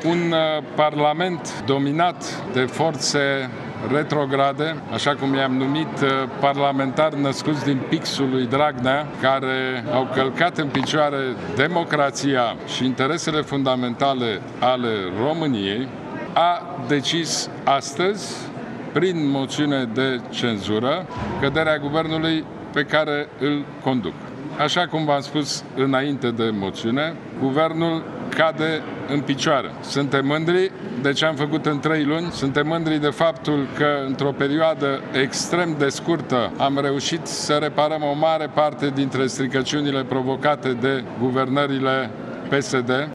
Un parlament dominat de forțe retrograde, așa cum i-am numit, parlamentari născuți din pixul lui Dragnea, care au călcat în picioare democrația și interesele fundamentale ale României, a decis astăzi, prin moțiune de cenzură, căderea guvernului pe care îl conduc. Așa cum v-am spus înainte de moțiune, guvernul cade în picioare. Suntem mândri de ce am făcut în 3 luni, suntem mândri de faptul că într-o perioadă extrem de scurtă am reușit să reparăm o mare parte dintre stricăciunile provocate de guvernările PSD.